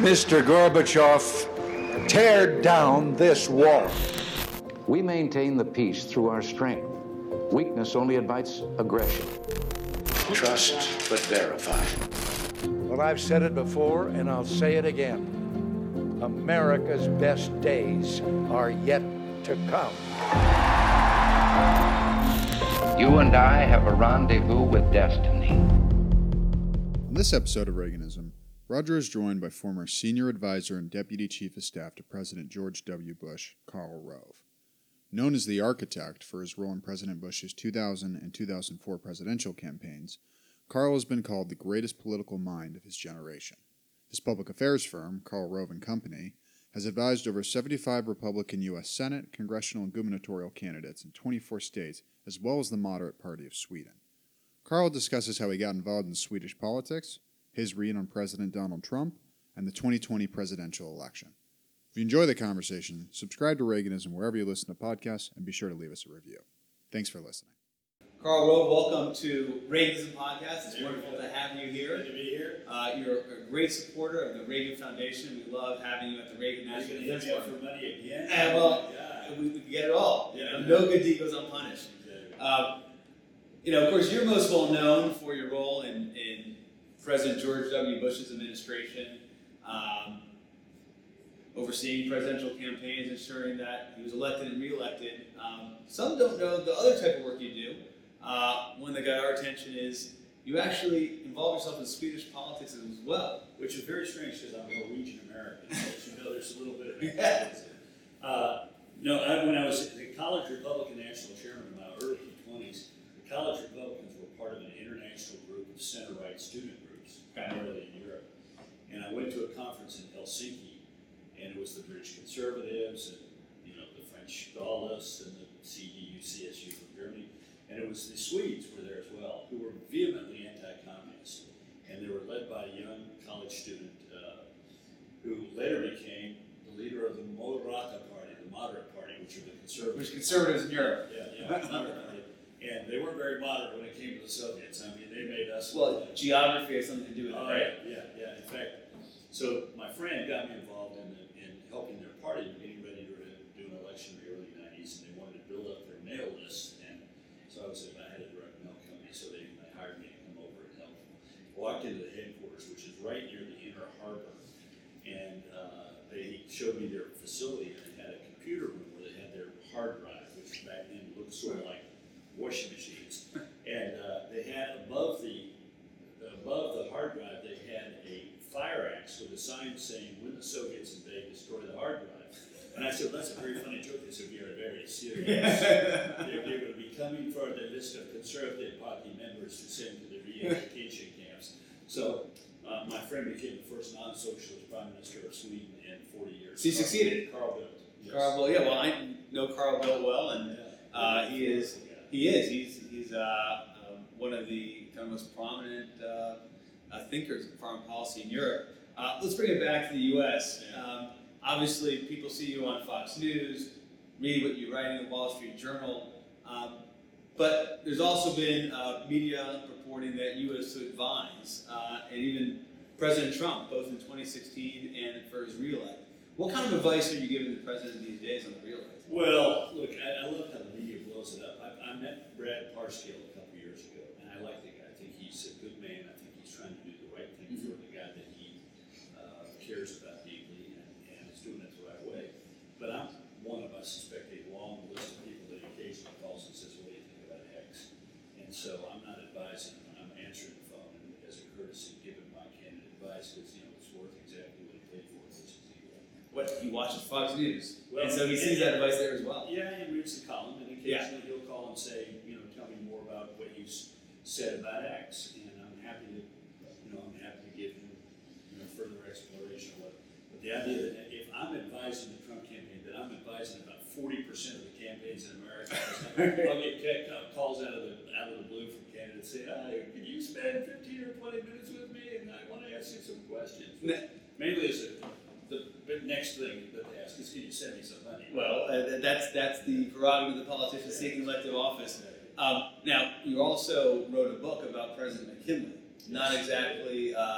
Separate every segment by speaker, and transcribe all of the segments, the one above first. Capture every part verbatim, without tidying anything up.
Speaker 1: Mister Gorbachev, tear down this wall.
Speaker 2: We maintain the peace through our strength. Weakness only invites aggression.
Speaker 3: Trust but verify.
Speaker 1: Well, I've said it before, and I'll say it again. America's best days are yet to come.
Speaker 2: You and I have a rendezvous with destiny.
Speaker 4: In this episode of Reaganism, Roger is joined by former senior advisor and deputy chief of staff to President George W. Bush, Karl Rove. Known as the architect for his role in President Bush's two thousand and two thousand four presidential campaigns, Karl has been called the greatest political mind of his generation. His public affairs firm, Karl Rove and Company, has advised over seventy-five Republican U S Senate, congressional, and gubernatorial candidates in twenty-four states, as well as the moderate party of Sweden. Karl discusses how he got involved in Swedish politics, his read on President Donald Trump, and the twenty twenty presidential election. If you enjoy the conversation, subscribe to Reaganism wherever you listen to podcasts, and be sure to leave us a review. Thanks for listening.
Speaker 5: Karl Rove, welcome to Reaganism Podcast. It's wonderful to have you here.
Speaker 6: Good to be here.
Speaker 5: Uh, you're a great supporter of the Reagan Foundation. We love having you at the Reagan National Defense
Speaker 6: Fund.
Speaker 5: Fund.
Speaker 6: For money again?
Speaker 5: And well,
Speaker 6: yeah.
Speaker 5: we, we get it all. You know,
Speaker 6: Yeah.
Speaker 5: no good deed goes unpunished.
Speaker 6: Exactly.
Speaker 5: Um, you know, of course, you're most well known for your role in, in President George W. Bush's administration, um, overseeing presidential campaigns, ensuring that he was elected and reelected. Um, some don't know the other type of work you do. Uh, one that got our attention is you actually involve yourself in Swedish politics as well.
Speaker 6: Which is very strange because I'm Norwegian American. So you know there's a little bit of accent. uh, No, I, when I was the College Republican National Chairman in my early twenties, the College Republicans were part of an international group of center-right student groups, primarily in Europe. And I went to a conference in Helsinki, and it was the British Conservatives and you know the French Gaullists and the C D U C S U from Germany. And it was the Swedes were there as well, who were vehemently anti-communist. And they were led by a young college student uh, who later became the leader of the Moderata Party, the moderate party, which are the conservatives.
Speaker 5: Which conservatives in Europe.
Speaker 6: Yeah, yeah, moderate party. And they weren't very moderate when it came to the Soviets. I mean, they made us...
Speaker 5: Well, geography has something to do with it,
Speaker 6: Oh,
Speaker 5: right?
Speaker 6: yeah, yeah, yeah. In fact, so my friend got me involved in, in helping their party, getting ready to do an election in the early nineties, and they wanted to build up their mail list. And so I was I had a direct mail company, so they, they hired me to come over and help them. Walked into the headquarters, which is right near the Inner Harbor, and uh, they showed me their facility, and they had a computer room where they had their hard drive, which back then looked sort of like washing machines. And uh, they had above the, the above the hard drive, they had a fire axe with a sign saying, "When the Soviets invade, destroy the hard drive." And I said, "That's a very funny joke." They said, "We are very serious. they're, they're going to be coming for the list of Conservative Party members to send to the re-education camps." So uh, my friend became the first non-socialist prime minister of Sweden in forty years.
Speaker 5: So he succeeded?
Speaker 6: Karl Bildt. Yes.
Speaker 5: Karl, well, yeah, well, I know Karl Bildt well, and uh, he is, he is, he's, he's uh, um, one of the kind of most prominent uh, uh, thinkers in foreign policy in Europe. Uh, let's bring it back to the U S. Um, obviously, people see you on Fox News, read what you write in the Wall Street Journal, um, but there's also been uh, media reporting that you was to advise, uh, and even President Trump, both in twenty sixteen and for his reelect. What kind of advice are you giving the president these days on the reelect?
Speaker 6: Well, look, I, I love how the media blows it up. I, I met Brad Parscale a couple years ago, and I like the guy. I think he's a good man. I think he's trying to do the right thing for the guy that he uh, cares about deeply, and, and is doing it the right way. But I'm one of, I suspect, a long list of people that occasionally calls and says, "What do you think about X?" And so I'm not advising him. I'm answering the phone and as a courtesy, giving my candid advice because, you know, it's worth exactly what he paid for it, which is equal.
Speaker 5: What, he watches Fox News,
Speaker 6: Well,
Speaker 5: and so he
Speaker 6: yeah,
Speaker 5: sees
Speaker 6: yeah.
Speaker 5: that advice there as well.
Speaker 6: Yeah, he reads the column, and occasionally he'll call and say, you know, tell me more about what you s- said about X, and I'm happy to, you know, I'm happy to give him, you know, further exploration of it. But the idea that if I'm advising the Trump campaign, that I'm advising about forty percent of the campaigns in America, I'll get ca- calls out of the out of the blue from candidates saying, "Hey, can you spend fifteen or twenty minutes with me, and I want to ask you some questions."
Speaker 5: Ne-
Speaker 6: Mainly, is a, the, the next thing that they ask is, "Can you send me some money?"
Speaker 5: Well, uh, that's that's the prerogative of the politician seeking elective office. Um, now, you also wrote a book about President McKinley. Not exactly uh, the,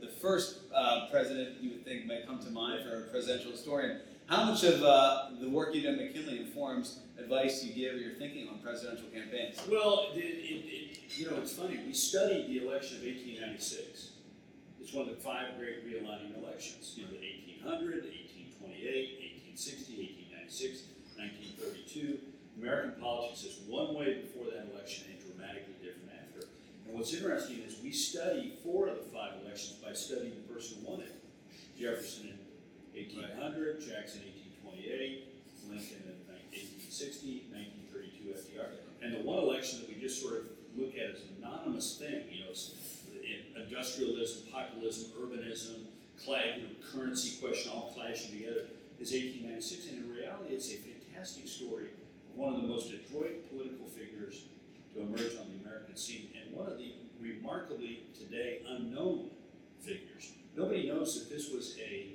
Speaker 5: the first uh, president you would think might come to mind for a presidential historian. How much of uh, the work you did at McKinley informs advice you give or your thinking on presidential campaigns?
Speaker 6: Well, it, it, it, you know, it's funny. We studied the election of eighteen ninety-six. It's one of the five great realigning elections. You know, the eighteen hundred, the eighteen twenty-eight, eighteen sixty, eighteen ninety-six, nineteen thirty-two. American politics is one way before that election and dramatically different after. And what's interesting is we study four of the five elections by studying the person who won it. Jefferson in eighteen hundred, Jackson eighteen twenty-eight, Lincoln in eighteen sixty, nineteen thirty-two, F D R. And the one election that we just sort of look at as an anonymous thing, you know, it's industrialism, populism, urbanism, class, you know, currency question all clashing together, is eighteen ninety-six. And in reality, it's a fantastic story of one of the most adroit political figures to emerge on the American scene, and one of the remarkably today unknown figures. Nobody knows that this was a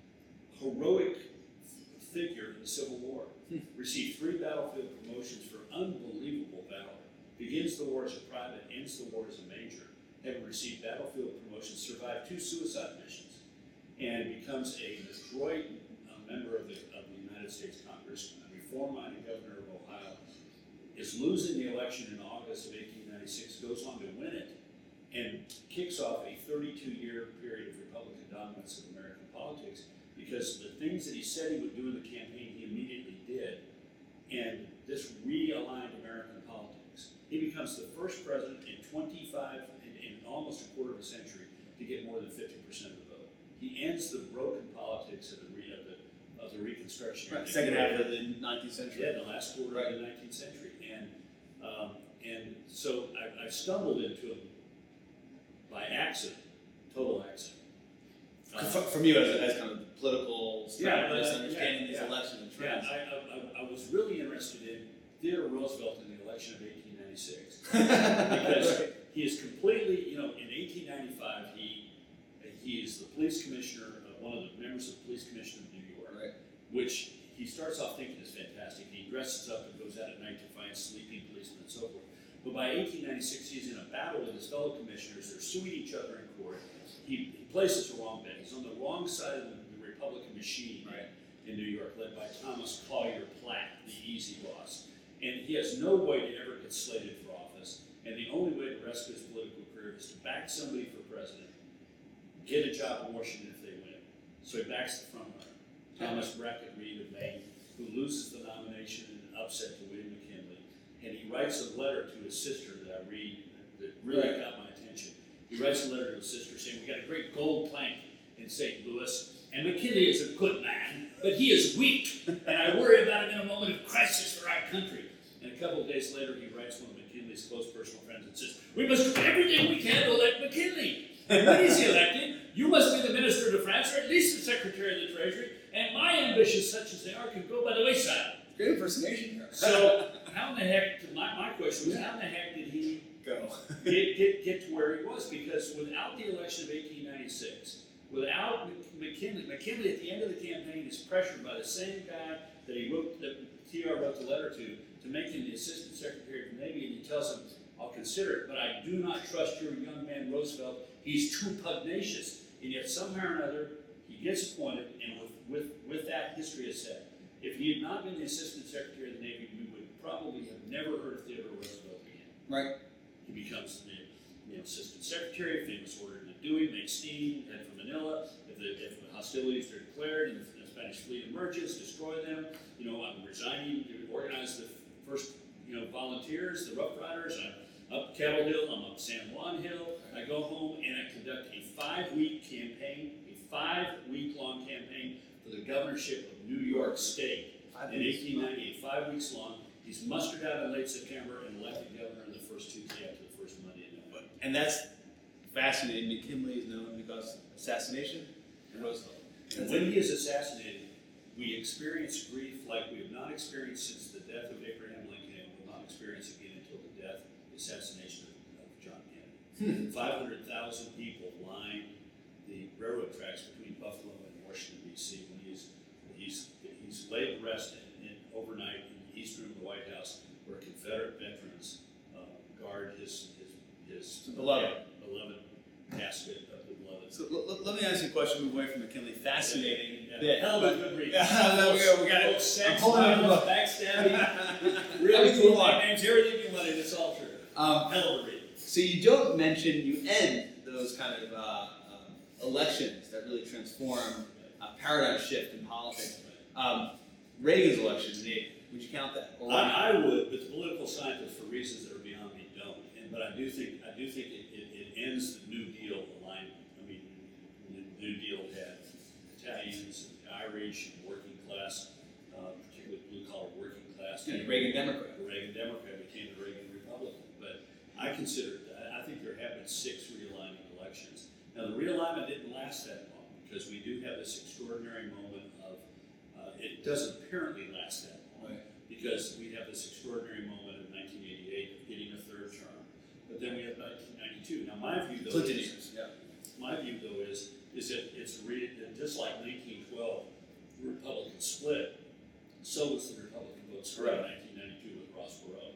Speaker 6: heroic figure in the Civil War. Received three battlefield promotions for unbelievable valor. Begins the war as a private, ends the war as a major. Having received battlefield promotions, survived two suicide missions, and becomes a adroit uh, member of the, of the United States Congress, a reform-minded governor of Ohio, is losing the election in August of eighteen ninety-six, goes on to win it, and kicks off a thirty-two year period of Republican dominance of American politics, because the things that he said he would do in the campaign, he immediately did, and this realigned American politics. He becomes the first president in twenty-five, in, in almost a quarter of a century, to get more than fifty percent of the vote. He ends the broken politics of the, re, of the, of the Reconstruction.
Speaker 5: Right, second half of the nineteenth century.
Speaker 6: Yeah, the last quarter right. of the nineteenth century. And um, and so I, I stumbled into him by accident, total accident. Uh,
Speaker 5: From you as, as kind of political strategist,
Speaker 6: yeah,
Speaker 5: understanding
Speaker 6: yeah,
Speaker 5: these
Speaker 6: yeah.
Speaker 5: elections and trends.
Speaker 6: Yeah, I, I, I was really interested in Theodore Roosevelt in the election of eighteen ninety-six. Because he is completely, you know, in eighteen ninety-five, he he is the police commissioner, uh, one of the members of the police commission of New York,
Speaker 5: right.
Speaker 6: which he starts off thinking is fantastic. He dresses up and goes out at night to find sleeping policemen and so forth. But by eighteen ninety-six, he's in a battle with his fellow commissioners. They're suing each other in court. He, he places the wrong bet. He's on the wrong side of the, the Republican machine right. in New York, led by Thomas Collier Platt, the easy boss. And he has no way to ever get slated for office. And the only way to rescue his political career is to back somebody for president, get a job in Washington if they win. So he backs the front runner, Thomas Brackett Reed of Maine, who loses the nomination in an upset to William McKinley. And he writes a letter to his sister that I read that really right. got my attention. He writes a letter to his sister saying, we got a great gold plank in Saint Louis, and McKinley is a good man, but he is weak, and I worry about him in a moment of crisis for our country. And a couple of days later, he writes one of McKinley's close personal friends and says, we must do everything we can to elect McKinley. And when is he elected? You must be the minister to France, or at least the secretary of the treasury, and my ambitions, such as they are, can go by the wayside.
Speaker 5: Great impersonation here.
Speaker 6: So, how in the heck, my, my question was, how in the heck did he
Speaker 5: go
Speaker 6: get, get, get to where he was? Because without the election of eighteen ninety-six, without McKinley, McKinley at the end of the campaign is pressured by the same guy that he wrote, that T R wrote the letter to, to make him the assistant secretary of the Navy, and he tells him, I'll consider it, but I do not trust your young man Roosevelt. He's too pugnacious. And yet somehow or another, he gets appointed, and with, with, with that, history is set. If he had not been the assistant secretary of the Navy, we would probably have never heard of Theodore Roosevelt again.
Speaker 5: Right.
Speaker 6: He becomes the you know, assistant secretary, famous order to Dewey, make steam, head for Manila. If the, if the hostilities are declared and the Spanish fleet emerges, destroy them. You know, I'm resigning to organize the first, you know, volunteers, the Rough Riders. I'm up Kettle Hill, I'm up San Juan Hill. I go home and I conduct a five-week campaign, a five-week-long campaign for the governorship of New York State in eighteen ninety-eight, five weeks long. He's mustered out in late September and elected governor in the first Tuesday after the first Monday in November.
Speaker 5: And that's fascinating. McKinley is known because of assassination and Roosevelt.
Speaker 6: And when he is assassinated, we experience grief like we have not experienced since the death of Abraham Lincoln, and will not experience again until the death, the assassination of, of John Kennedy. five hundred thousand people line the railroad tracks between Buffalo and Washington, D C when he's, he's, he's laid to rest in, in overnight in the east room of the White House, where Confederate veterans uh, guard his, his, his
Speaker 5: beloved.
Speaker 6: beloved casket of the beloved.
Speaker 5: So from McKinley. Fascinating
Speaker 6: Yeah.
Speaker 5: bit.
Speaker 6: Hell of a good read.
Speaker 5: Yeah, we got, we got it.
Speaker 6: Sex,
Speaker 5: I'm holding it
Speaker 6: violence,
Speaker 5: up.
Speaker 6: backstabbing, really
Speaker 5: Everything
Speaker 6: cool
Speaker 5: you want.
Speaker 6: names, everything you wanted, it's all true.
Speaker 5: Um,
Speaker 6: Hell of a read.
Speaker 5: So you don't mention, you end those kind of uh, um, elections that really transform a paradigm shift in politics. Um, Reagan's election, Nate, would you count that? Or not?
Speaker 6: I, I would, but the political scientists, for reasons that are beyond me, don't. And but I do think I do think it, it, it ends the New Deal alignment. I mean, the New Deal had Italians, and Irish, and working class, uh, particularly blue collar working class.
Speaker 5: Yeah, the Reagan Democrat.
Speaker 6: The Reagan Democrat became the Reagan Republican. But I consider I think there have been six realignment elections. Now the realignment didn't last that long because we do have this extraordinary moment of uh, it doesn't apparently last that long.
Speaker 5: Right.
Speaker 6: Because we have this extraordinary moment of nineteen eighty-eight of getting a third term, but then we have nineteen ninety-two. Now, my view though
Speaker 5: Clinton
Speaker 6: is,
Speaker 5: years, yeah.
Speaker 6: my view though is, is that it's re- that just like nineteen twelve, the Republican split, so was the Republican vote split in
Speaker 5: Right.
Speaker 6: nineteen ninety-two with Ross Perot.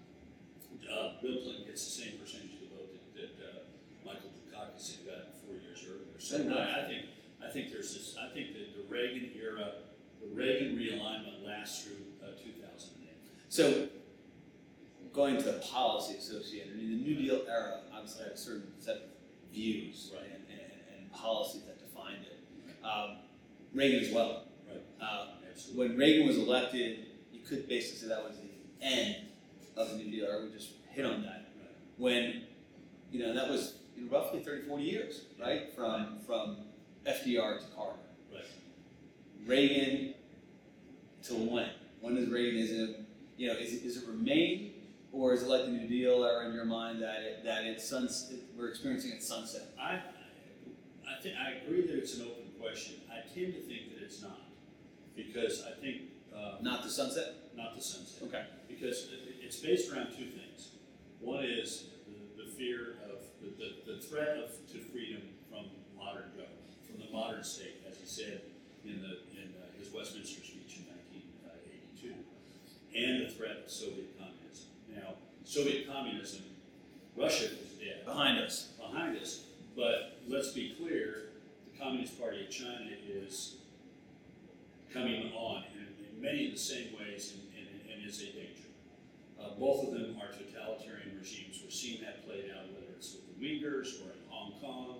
Speaker 6: Uh, Bill Clinton gets the same percentage of the vote that, that uh, Michael Dukakis had gotten four years earlier. So I, I think I think there's this. I think that the Reagan era, the Reagan realignment lasts through uh, two thousand eight.
Speaker 5: So, going to the policy associated, I mean, the New Deal era obviously had a certain set of views
Speaker 6: Right.
Speaker 5: and, and, and policies that defined it. Um, Reagan as well.
Speaker 6: Right.
Speaker 5: Uh,
Speaker 6: Absolutely.
Speaker 5: when Reagan was elected, you could basically say that was the end of the New Deal era. We just hit on that.
Speaker 6: Right.
Speaker 5: When, you know, that was you know, roughly thirty, forty years, right? From, from F D R to Carter.
Speaker 6: Right.
Speaker 5: Reagan till when? When does Reaganism, you know, is it, is it remain, or is it like the New Deal era in your mind that it, that it's suns, it, we're experiencing its sunset?
Speaker 6: I, I think I agree that it's an open question. I tend to think that it's not, because I think uh,
Speaker 5: Not the sunset?
Speaker 6: not the sunset.
Speaker 5: Okay.
Speaker 6: Because it, it's based around two things. One is the, the fear of the, the, the threat of to freedom from modern government, from the modern state, as he said in the in uh, his Westminster speech in nineteen eighty-two, and the threat of Soviet communism. Now, Soviet communism, Russia is dead.
Speaker 5: Behind us.
Speaker 6: behind us. But let's be clear, the Communist Party of China is coming on in, in many of the same ways and, and, and is a danger. Uh, both of them are totalitarian regimes. We're seeing that played out, whether it's with the Uyghurs or in Hong Kong.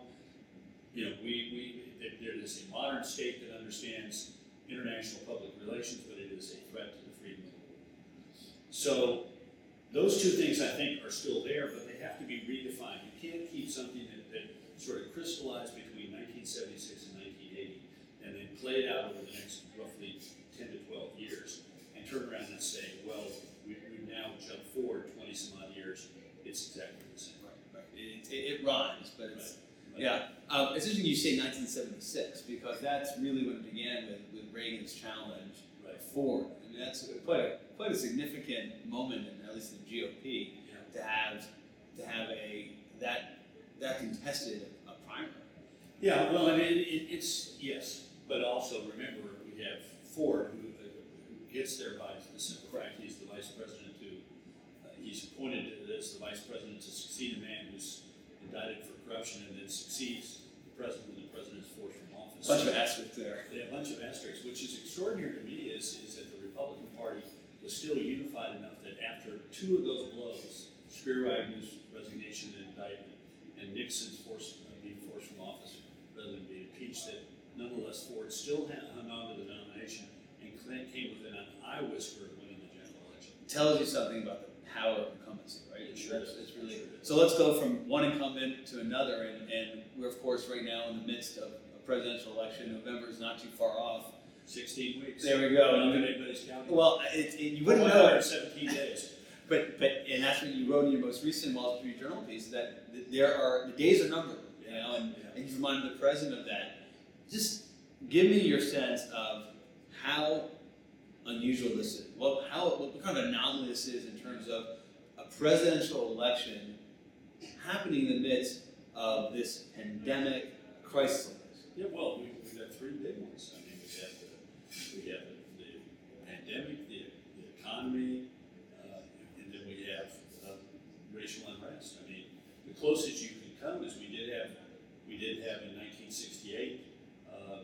Speaker 6: You know, we, we there, there is a modern state that understands international public relations, but it is a threat to the freedom of the world. So those two things, I think, are still there, but they have to be redefined. You can't keep something that, that sort of crystallized between nineteen seventy-six and nineteen eighty and then played out over the next roughly ten to twelve years and turn around and say, well, we, we've now jumped forward twenty some odd years. It's exactly the same.
Speaker 5: Right, right. It, it, it rhymes, but it's,
Speaker 6: Right.
Speaker 5: yeah. Um, it's interesting you say nineteen seventy-six, because that's really when it began with, with Reagan's challenge
Speaker 6: Right.
Speaker 5: forward. I mean, that's quite a, quite a significant moment, in, at least in the G O P,
Speaker 6: Yeah.
Speaker 5: to have, to have a, that, that contested a primary.
Speaker 6: Yeah, well, I mean, it, it's, yes, but also remember, we have Ford, who, uh, who gets there by the simple fact he's the vice president who, uh, he's appointed as the vice president to succeed a man who's indicted for corruption and then succeeds the president when the president is forced from office.
Speaker 5: Bunch of asterisks there.
Speaker 6: Yeah, a bunch of asterisks, which is extraordinary to me, is, is that the Republican Party was still unified enough that after two of those blows, Spiro Agnew's resignation and indictment, and Nixon's forced, uh, being forced from office rather than being impeached, that nonetheless Ford still hung on to the nomination and came within an eye whisker of winning the general election.
Speaker 5: Tells you something about the power of incumbency, right?
Speaker 6: It sure
Speaker 5: That's-
Speaker 6: does.
Speaker 5: it's really,
Speaker 6: It sure does.
Speaker 5: so let's go from one incumbent to another, and, and we're of course right now in the midst of a presidential election. November is not too far off.
Speaker 6: Sixteen weeks.
Speaker 5: There we go.
Speaker 6: Not that anybody's counting.
Speaker 5: Well, it, it, you
Speaker 6: one
Speaker 5: wouldn't know
Speaker 6: hundred
Speaker 5: it,
Speaker 6: seventeen days.
Speaker 5: but but and that's what you wrote in your most recent Wall Street Journal piece, that th- there are the days are numbered, you know, and,
Speaker 6: Yeah.
Speaker 5: and you've reminded the president of that. Just give me your sense of how unusual this is. What how what kind of anomaly this is in terms of a presidential election happening in the midst of this pandemic crisis like this.
Speaker 6: Yeah, well, we, we've got three big ones. I mean, we have the, we have the, the pandemic, the, the economy, uh, and then we have uh, racial unrest. I mean, the closest you can come is we did have, we did have in nineteen sixty-eight, uh,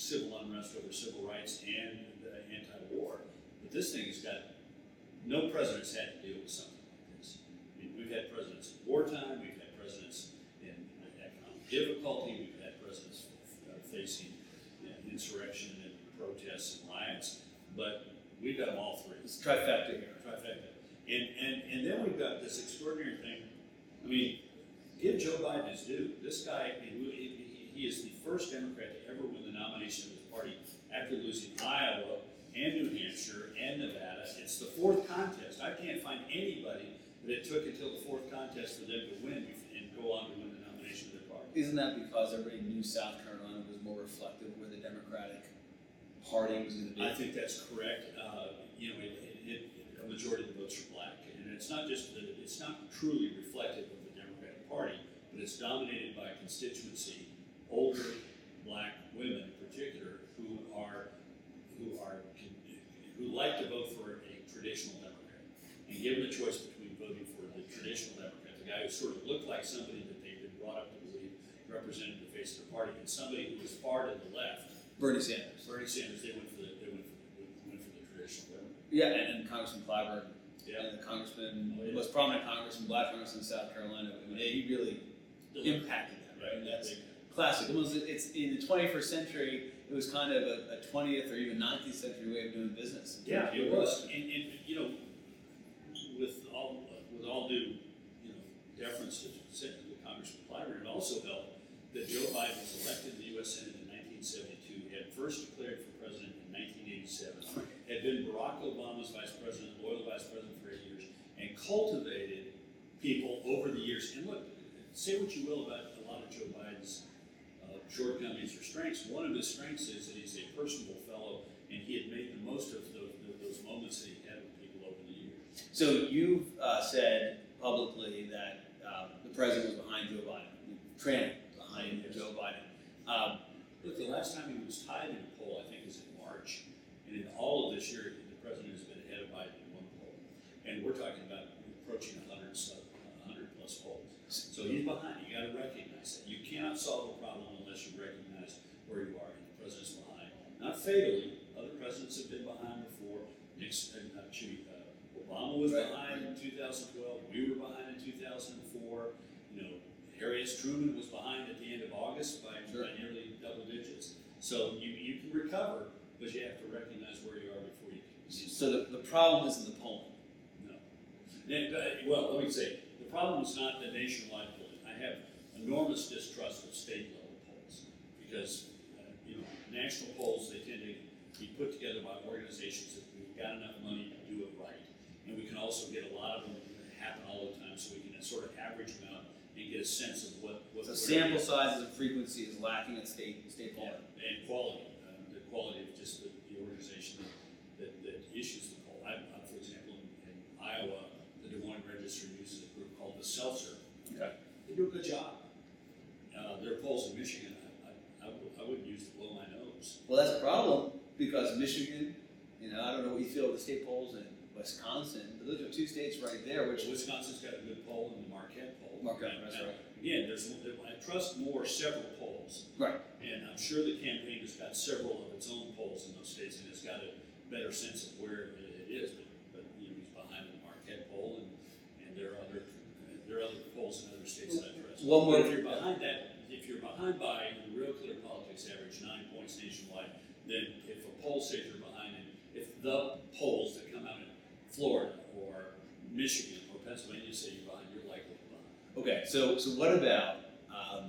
Speaker 6: civil unrest over civil rights and uh, anti-war. But this thing has got, no president's had to deal with something like this. I mean, we've had presidents in wartime, we've had presidents in economic difficulty, we've had presidents uh, facing you know, insurrection and protests and riots, but we've got them all three.
Speaker 5: It's trifecta here.
Speaker 6: Trifecta. And, and, and then we've got this extraordinary thing. I mean, give Joe Biden his due. This guy, he, he, he is the first Democrat to ever win the nomination of his party after losing Iowa and New Hampshire and Nevada. It's the fourth contest. I can't find anybody that it took until the fourth contest for them to win and go on to win the nomination of their party.
Speaker 5: Isn't that because everybody knew South Carolina was more reflective of where the Democratic Party was going to be?
Speaker 6: I think that's correct. Uh, you know, it, it, it, a majority of the votes are black, and it's not just that it's not truly reflective of the Democratic Party, but it's dominated by a constituency, older black women in particular, who are who are who like to vote for a traditional Democrat. And given the choice between voting for the traditional Democrat, the guy who sort of looked like somebody that they've been brought up to believe represented the face of the party, and somebody who was far to the left,
Speaker 5: Bernie Sanders.
Speaker 6: Bernie Sanders, they went for the they went for the, went for the traditional Democrat.
Speaker 5: Yeah, and, and Congressman Clyburn,
Speaker 6: Yeah.
Speaker 5: and the congressman,
Speaker 6: Oh, yeah.
Speaker 5: the most prominent congressman, black congressman in South Carolina. I mean, he really impacted that, right? And that's classic. Almost, it's in the twenty-first century. It was kind of a, a twentieth or even nineteenth century way of doing business.
Speaker 6: Yeah, it was, and, and you know, with all with all due you know deference to, to Congressman Clyburn, it also helped that Joe Biden was elected to the U S Senate in nineteen seventy-two. He had first declared for president in nineteen eighty-seven. Had been Barack Obama's vice president, loyal vice president for eight years, and cultivated people over the years. And look, say what you will about a lot of Joe Biden's uh, shortcomings or strengths. One of his strengths is that he's a personable fellow, and he had made the most of those, those moments that he had with people over the years.
Speaker 5: So you've uh, said publicly that um, the president was behind Joe Biden, Trump behind
Speaker 6: Yes.
Speaker 5: Joe Biden. Um,
Speaker 6: Look, the last time he was tied in a poll, I think, was in March. And in all of this year, the president has been ahead of Biden in one poll. And we're talking about approaching one hundred, one hundred plus polls. So he's behind. You got to recognize that. You cannot solve a problem unless you recognize where you are. And the president's behind. Not fatally. Other presidents have been behind before. Nixon, uh, uh, Obama was
Speaker 5: Right.
Speaker 6: behind in two thousand twelve. We were behind in two thousand four. You know, Harry S. Truman was behind at the end of August by,
Speaker 5: Sure.
Speaker 6: by nearly double digits. So you, you can recover, but you have to recognize where you are before you can.
Speaker 5: so the, the problem isn't the polling.
Speaker 6: No. And, uh, well, let me say, the problem is not the nationwide polling. I have enormous distrust of state level polls because, uh, you know, national polls, they tend to be put together by organizations that we've got enough money to do it right. And we can also get a lot of them that happen all the time, so we can sort of average them out and get a sense of what. what
Speaker 5: So
Speaker 6: what
Speaker 5: sample sizes and frequency is lacking at state state polling.
Speaker 6: Yeah, and quality, uh, the quality of just the, the organization that, that, that issues the poll. I, I, for example, in, in Iowa, the Des Moines Register uses a group called the Seltzer.
Speaker 5: Okay.
Speaker 6: They do a good job. Uh, their polls in Michigan, I, I, I, w- I wouldn't use to blow my nose.
Speaker 5: Well, that's a problem because Michigan, you know, I don't know what you feel of the state polls in Wisconsin, but those are two states right there, which
Speaker 6: Which Wisconsin's got a good poll in the Marquette poll.
Speaker 5: Marquette,
Speaker 6: And,
Speaker 5: that's
Speaker 6: uh,
Speaker 5: right.
Speaker 6: Again, there's, there, I trust more several polls.
Speaker 5: right.
Speaker 6: And I'm sure the campaign has got several of its own polls in those states, and it's got a better sense of where it is. But, but you know, he's behind the Marquette poll, and, and there are other there are other polls in other states that I trust.
Speaker 5: One more-
Speaker 6: But if you're behind that, if you're behind by the Real Clear Politics average nine points nationwide, then if a poll says you're behind, and if the polls that come out in Florida or Michigan or Pennsylvania say you're behind, you're likely behind.
Speaker 5: Okay, so so what about um,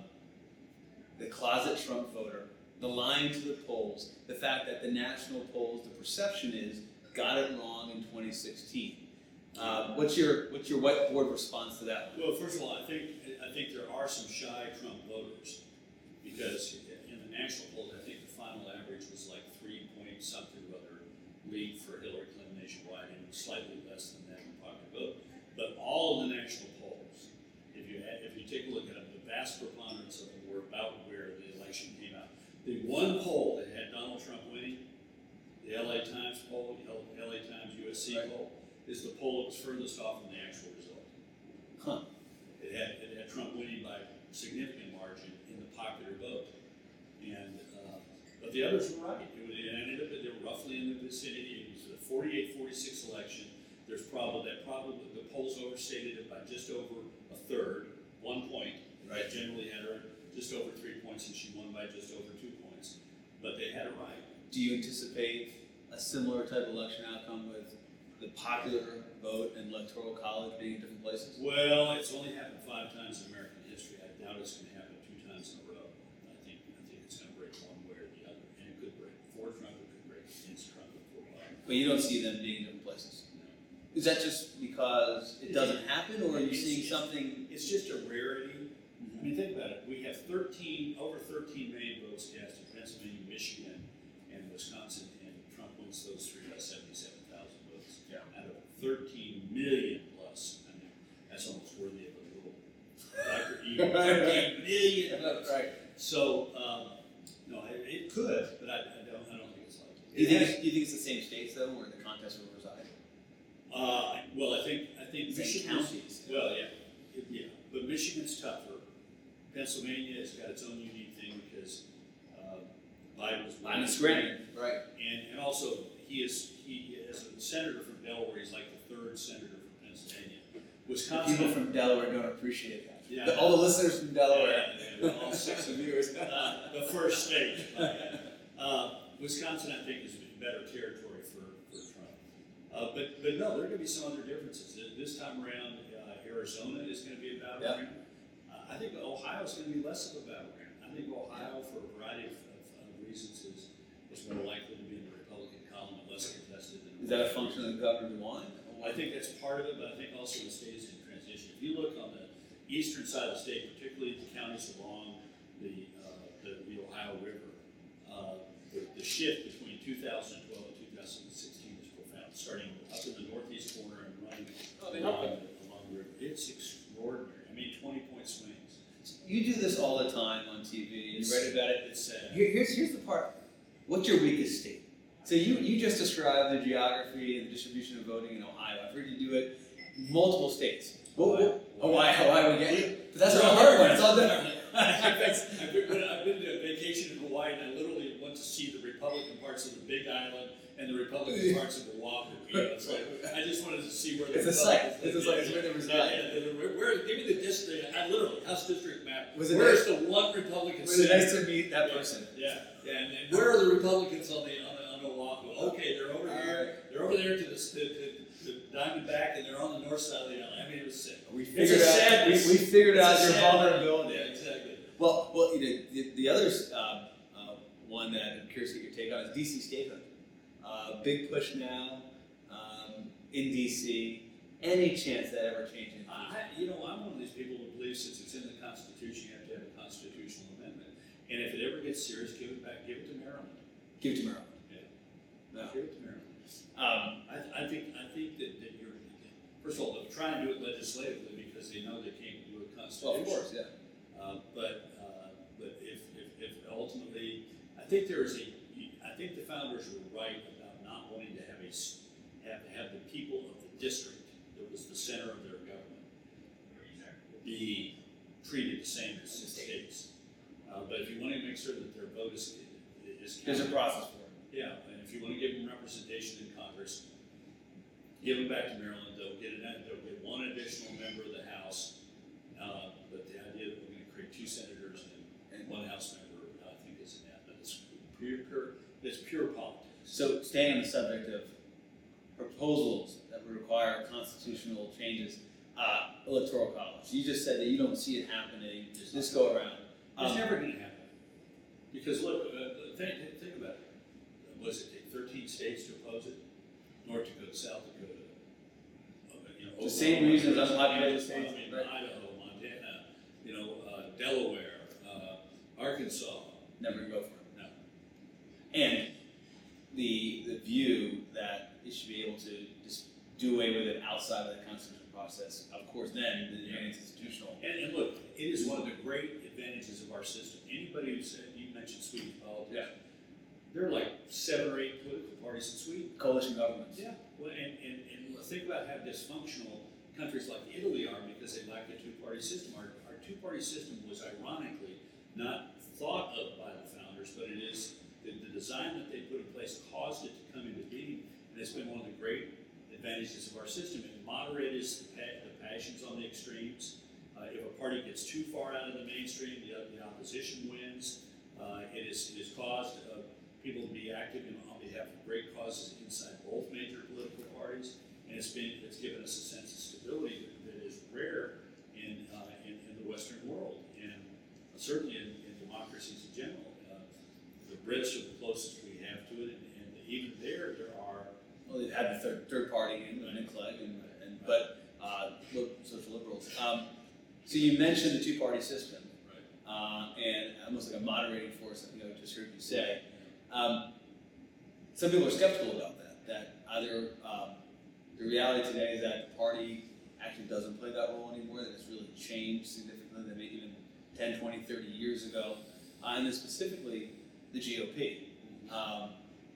Speaker 5: the closet Trump voter, the lying to the polls, the fact that the national polls, the perception is, got it wrong in twenty sixteen. Um, what's your what's your whiteboard response to that one?
Speaker 6: Well, first of all, I think I think there are some shy Trump voters because in the national polls, I think the final average was like three point something or other lead for Hillary Clinton nationwide, and slightly less than that in popular vote. But all of the national polls, if you had, if you take a look at them, the vast preponderance of them were about where the election came out. The one poll that had Donald Trump winning, the L A Times poll, the L A Times U S C
Speaker 5: Right.
Speaker 6: poll, is the poll that was furthest off from the actual result.
Speaker 5: Huh.
Speaker 6: It had, it had Trump winning by a significant margin in the popular vote. And, uh, but the others were right. It, was, it ended up, they were roughly in the vicinity. It was a forty-eight forty-six election. There's probably, that probably, the polls overstated it by just over a third, one point. Right. Generally had her just over three points, and she won by just over two points. But they had it right.
Speaker 5: Do you anticipate a similar type of election outcome with the popular vote and electoral college being in different places?
Speaker 6: Well, it's only happened five times in American history. I doubt it's going to happen two times in a row. I think I think it's going to break one way or the other, and it could break for Trump. It could break against Trump for a while.
Speaker 5: But you don't see them being in different places.
Speaker 6: No.
Speaker 5: Is that just because it doesn't happen, or are you
Speaker 6: It's-
Speaker 5: seeing
Speaker 6: it's-
Speaker 5: something?
Speaker 6: It's just a rarity. I mean, think about it. We have thirteen, over thirteen million votes cast in Pennsylvania, Michigan, and Wisconsin, and Trump wins those three by seventy-seven thousand votes.
Speaker 5: Yeah.
Speaker 6: Out of thirteen million plus. I mean, that's almost worthy of a little Doctor Evil. thirteen million.
Speaker 5: Right.
Speaker 6: So, um, no, it, it could, but I, I don't. I don't think it's likely.
Speaker 5: Do you think?
Speaker 6: It has-
Speaker 5: It's, do you think it's the same states though, where the contest will reside?
Speaker 6: Uh, well, I think I think
Speaker 5: Same
Speaker 6: Michigan.
Speaker 5: counties.
Speaker 6: Well, yeah, it- yeah, but Michigan's tougher. Pennsylvania has got its own unique thing because uh, Biden was
Speaker 5: I'm screaming. Right.
Speaker 6: and and also he is he as a senator from Delaware, he's like the third senator from Pennsylvania. Wisconsin.
Speaker 5: People from Delaware don't appreciate that.
Speaker 6: Yeah.
Speaker 5: The- all the listeners from Delaware.
Speaker 6: Yeah, yeah, all six of
Speaker 5: viewers.
Speaker 6: uh, the first stage. Uh, Wisconsin, I think, is better territory for, for Trump. Uh, but but no, there are going to be some other differences. This time around, uh, Arizona is going to be a battleground.
Speaker 5: Yeah.
Speaker 6: Uh, I think Ohio is going to be less of a battleground. I think Ohio, for a variety of, of, of reasons, is is more likely to be in the Republican column and less contested. Than
Speaker 5: Is that a function of Governor DeWine?
Speaker 6: I think that's part of it, but I think also the state is in transition. If you look on the eastern side of the state, particularly the counties along the uh, the, the Ohio River, uh, the, the shift between two thousand twelve and two thousand sixteen is profound. Starting up in the northeast corner and running
Speaker 5: Oh, they
Speaker 6: along,
Speaker 5: help
Speaker 6: the, along the river, it's extraordinary. I mean, twenty point swings.
Speaker 5: You do this all the time on T V, and you write about it.
Speaker 6: It's sad.
Speaker 5: Here, here's here's the part. What's your weakest state? So you, you just described the geography and the distribution of voting in Ohio. I've heard you do it in multiple states. What, what, Hawaii, Hawaii would get you. But that's not a hard one. It's all different.
Speaker 6: I've been, I've been to a vacation in Hawaii, and I literally went to see the Republican parts of the Big Island and the Republican parts of Oahu. You know, it's like, I just wanted to see where the
Speaker 5: It's a site. It's a site. It's where they reside.
Speaker 6: Yeah, yeah, where, where, give me the district. I literally House District map.
Speaker 5: Was it
Speaker 6: Where's
Speaker 5: nice-
Speaker 6: the one Republican?
Speaker 5: Was it nice
Speaker 6: senator?
Speaker 5: to meet that
Speaker 6: Yeah,
Speaker 5: person?
Speaker 6: Yeah, yeah. And, and where are the Republicans on the on, the, on Oahu? Okay, they're over here. They're over there to the, to, to, to Diamondback, and they're on the north side of the island. I mean, it was sick.
Speaker 5: We
Speaker 6: It's
Speaker 5: figured
Speaker 6: a
Speaker 5: out. We,
Speaker 6: sadness.
Speaker 5: we figured
Speaker 6: It's a
Speaker 5: out your
Speaker 6: sad-
Speaker 5: vulnerability.
Speaker 6: Yeah, exactly.
Speaker 5: Well, well, you know, the, the other uh, uh, one that I'm curious to get your take on is D C statehood. Uh, big push now um, in D C. Any chance that ever changes?
Speaker 6: I, you know, I'm one of these people who believes since it's in the Constitution, you have to have a constitutional amendment. And if it ever gets serious, give it back. Give it to Maryland.
Speaker 5: Give it to Maryland.
Speaker 6: Yeah.
Speaker 5: No.
Speaker 6: Give it to Maryland.
Speaker 5: Um,
Speaker 6: I, I think I think that, that you're first of all they'll try and do it legislatively because they know they can't do it
Speaker 5: well,
Speaker 6: constitutionally.
Speaker 5: of course, yeah.
Speaker 6: Uh, but uh, but if, if, if ultimately, I think there is a, I think the founders were right about not wanting to have a s- have have the people of the district that was the center of their government be treated the same as the states. Uh, but if you want to make sure that their vote is is
Speaker 5: There's a
Speaker 6: counted,
Speaker 5: process for it.
Speaker 6: yeah, and if you want to give them representation in Congress, give them back to Maryland. They'll get an, they'll get one additional member of the House. Uh, but the idea that we're going to create two senators and, and one House member, I think, is anathema. It's pure, pure, it's pure politics.
Speaker 5: So, staying on the subject of proposals that would require constitutional changes, uh, electoral college. You just said that you don't see it happening this go around.
Speaker 6: It's
Speaker 5: Um,
Speaker 6: never going to happen. Because look, uh, think, think about it. Was it take thirteen states to oppose it? North Dakota, South Dakota, uh, you know,
Speaker 5: The same reasons
Speaker 6: Oklahoma,
Speaker 5: unpopulated
Speaker 6: Montana,
Speaker 5: states,
Speaker 6: I mean,
Speaker 5: right?
Speaker 6: Idaho, Montana, you know, uh, Delaware, uh, Arkansas.
Speaker 5: Never gonna go for it.
Speaker 6: No.
Speaker 5: And the the view that it should be able to just do away with it outside of the constitutional process, of course, then the
Speaker 6: Yeah.
Speaker 5: institutional.
Speaker 6: And, and look, it is one of the great advantages of our system. Anybody who said, you mentioned Swedish politics,
Speaker 5: Yeah.
Speaker 6: there are like seven or eight political parties in Sweden.
Speaker 5: Coalition governments.
Speaker 6: Yeah, well, and, and, and think about how dysfunctional countries like Italy are because they lack a two-party system. Our, our two-party system was ironically not thought of by the founders, but it is, the, the design that they put in place caused it to come into being, and it's been one of the great advantages of our system. It moderates the, pa- the passions on the extremes. Uh, if a party gets too far out of the mainstream, the, the opposition wins. Uh, it, is, it has caused uh, people to be active in, on behalf of great causes inside both major political parties, and it's been it's given us a sense of stability that, that is rare in, uh, in in the Western world, and certainly in, in democracies in general. Uh, the British are the closest we have to it, and, and even there, there are.
Speaker 5: Well, they've had the third, third party in Nick Clegg, and, and but uh, look, social liberals. Um, so you mentioned the two-party system,
Speaker 6: Right.
Speaker 5: uh, and almost like a moderating force. I think I just heard you say. Um, some people are skeptical about that. That either um, the reality today is that the party actually doesn't play that role anymore. That it's really changed significantly than maybe even ten, twenty, thirty years ago, uh, and then specifically the G O P. Um,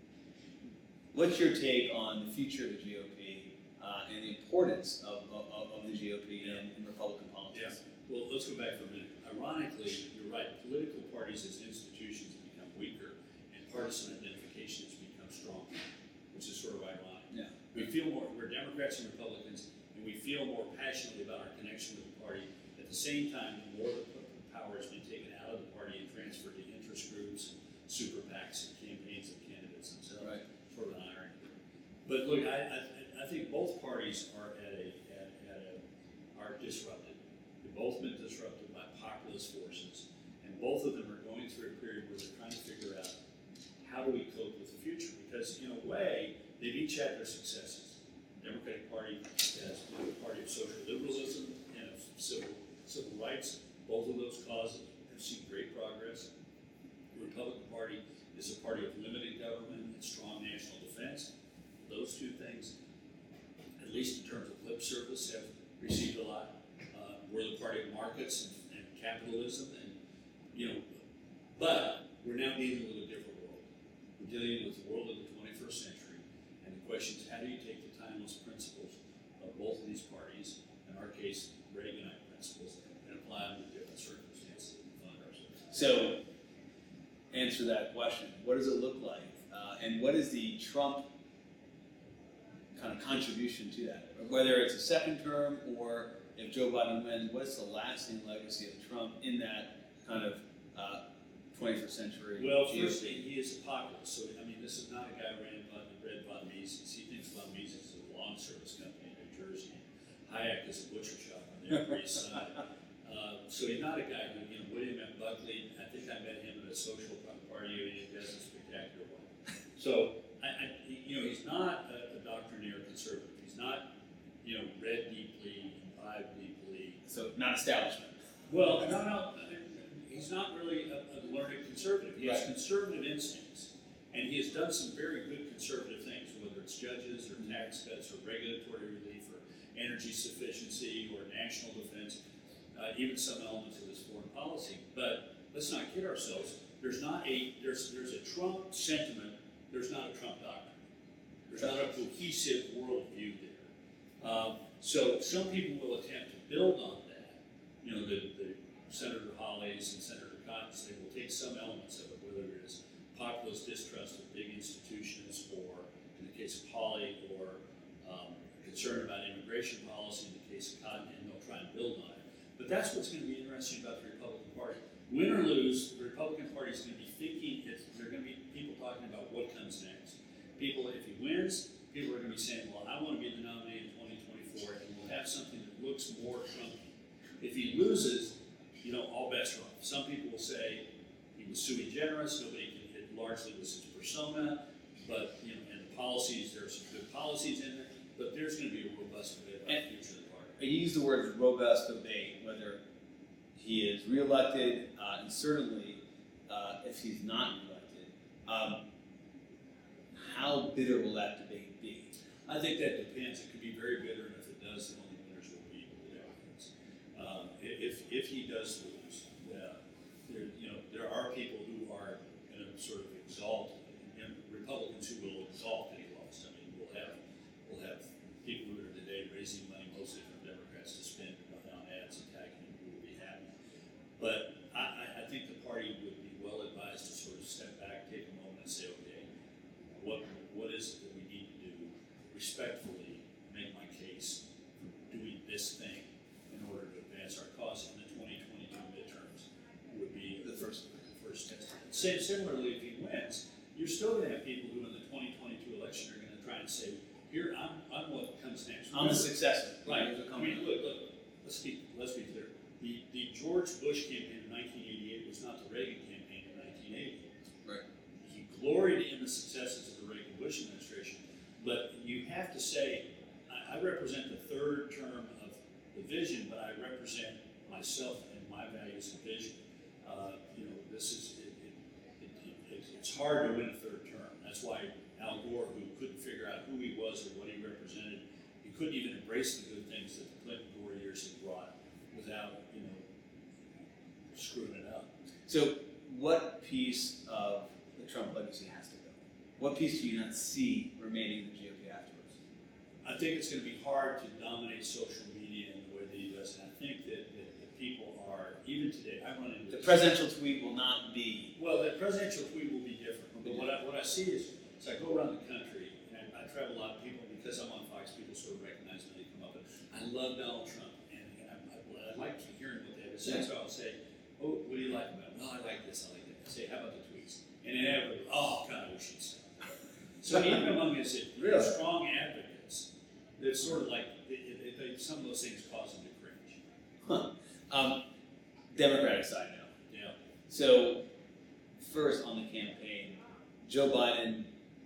Speaker 5: What's your take on the future of the G O P uh, and the importance of, of, of the G O P
Speaker 6: Yeah.
Speaker 5: in, in Republican politics?
Speaker 6: Yeah. Well, let's go back for a minute. Ironically, you're right. Political parties as institutions have become weaker, and partisan identification has become stronger, which is sort of ironic.
Speaker 5: Yeah.
Speaker 6: We feel more. We're Democrats and Republicans, and we feel more passionately about our connection with the party. At the same time, the more the power has been taken out of the party and transferred to interest groups, super PACs, and campaigns of candidates themselves.
Speaker 5: Right.
Speaker 6: Sort of an irony. But look, I, I, I think both parties are at a, at, at a are disrupted. They've both been disrupted by populist forces, and both of them are going through a period where they're trying to figure out how do we cope with the future. Because in a way, they've each had their successes. The Democratic Party has been a party of social liberalism and of civil civil rights. Both of those causes have seen great progress. The Republican Party is a party of limited government and strong national defense. Those two things, at least in terms of lip service, have received a lot. Uh, we're the party of markets and, and capitalism, and you know, but we're now dealing with a different world. We're dealing with the world of the twenty-first century, and the question is, how do you take the timeless principles of both of these parties, in our case, Reaganite principles, and apply them to different circumstances that we find ourselves in?
Speaker 5: So, answer that question. What does it look like? Uh, and what is the Trump kind of contribution to that? Whether it's a second term or if Joe Biden wins, what's the lasting legacy of Trump in that kind of uh, twenty-first century?
Speaker 6: Well,
Speaker 5: G O P?
Speaker 6: firstly, he is a populist. So, I mean, this is not a guy who ran von, read von Mises. He thinks von Mises is a lawn service company in New Jersey. Hayek is a butcher shop on the Upper East Side. Uh, so he's not a guy who, you know, William M. Buckley, I think I met him at a social party, and he has a spectacular one. So, I, I, you know, he's not a, a doctrinaire conservative. He's not, you know, read deeply, imbibed deeply.
Speaker 5: So, not establishment.
Speaker 6: Well, no, no, he's not really a, a learned conservative. He has
Speaker 5: Right.
Speaker 6: conservative instincts, and he has done some very good conservative things, whether it's judges or tax cuts or regulatory relief or energy sufficiency or national defense, uh, even some elements of his foreign policy. But let's not kid ourselves. There's not a there's there's a Trump sentiment. There's not a Trump doctrine. There's not a cohesive worldview there. Um, so some people will attempt to build on that. You know, the, the Senator Hollies and Senator Cottons, they will take some elements of it, whether it is populist distrust of big institutions, or in the case of Hawley, or um, concern about immigration policy in the case of Cotton, and they'll try and build on it. But that's what's going to be interesting about the Republican Party. Win or lose, the Republican Party is going to be thinking, it's, there are going to be people talking about what comes next. People, if he wins, people are going to be saying, well, I want to be the nominee in twenty twenty-four, and we'll have something that looks more Trumpy. If he loses, you know, all bets are off. Some people will say he was sui generis, nobody can, it largely was his persona, but, you know, and the policies, there are some good policies in there, but there's going to be a robust debate about the future of the party.
Speaker 5: You use the word robust debate, whether he is reelected, uh, and certainly uh, if he's not reelected. Um, how bitter will that debate be?
Speaker 6: I think that depends. It could be very bitter, and if it does, the only winners will be the Democrats. Um, if if he does lose, uh, there you know there are people who are going to sort of exalt, and Republicans who will exalt that he lost. I mean, we'll have we'll have people who are today raising money mostly from Democrats to spend on ads attacking him who will be happy. But I, I think the party would be well advised to sort of step back, take a moment, and say, okay, Same, similarly, if he wins, you're still going to have people who in the twenty twenty-two election are going to try and say, here, I'm, I'm what comes next.
Speaker 5: I'm the successor.
Speaker 6: Right.
Speaker 5: Here's what
Speaker 6: I
Speaker 5: comes
Speaker 6: mean,
Speaker 5: next.
Speaker 6: look, look, let's be, let's be clear. The, the George Bush campaign in nineteen eighty-eight was not the Reagan campaign in nineteen eighty.
Speaker 5: Right.
Speaker 6: He gloried in the successes of the Reagan-Bush administration, but you have to say, I, I represent the third term of the vision, but I represent myself and my values and vision. Uh, you know, this is, it, it, it, it, it's hard to win a third term. That's why Al Gore, who couldn't figure out who he was or what he represented, he couldn't even embrace the good things that the Clinton-Gore years had brought without, you know, screwing it up.
Speaker 5: So, what piece of the Trump legacy has to go? What piece do you not see remaining in the G O P afterwards?
Speaker 6: I think it's going to be hard to dominate social media in the way that he does, and I think that, that, that people are, even today, I run into
Speaker 5: The
Speaker 6: this.
Speaker 5: presidential tweet will not be.
Speaker 6: Well, the presidential tweet will be different, but what I, what I see is, as I go around the country, and I, I travel a lot of people, because I'm on Fox, people sort of recognize me, they come up, and I love Donald Trump, and, and I, I, I like hearing what they have to say, so I'll say, oh, what do you like about him? Oh, I like this, I like that. I say, how about the tweets? And then everybody, oh, God, I wish he'd stop. So even among us, it,
Speaker 5: Really?
Speaker 6: strong advocates, they're sort of like, they, they, they, some of those things cause them to cringe.
Speaker 5: Huh. Um, Democratic side now.
Speaker 6: Yeah.
Speaker 5: So, first on the campaign, Joe Biden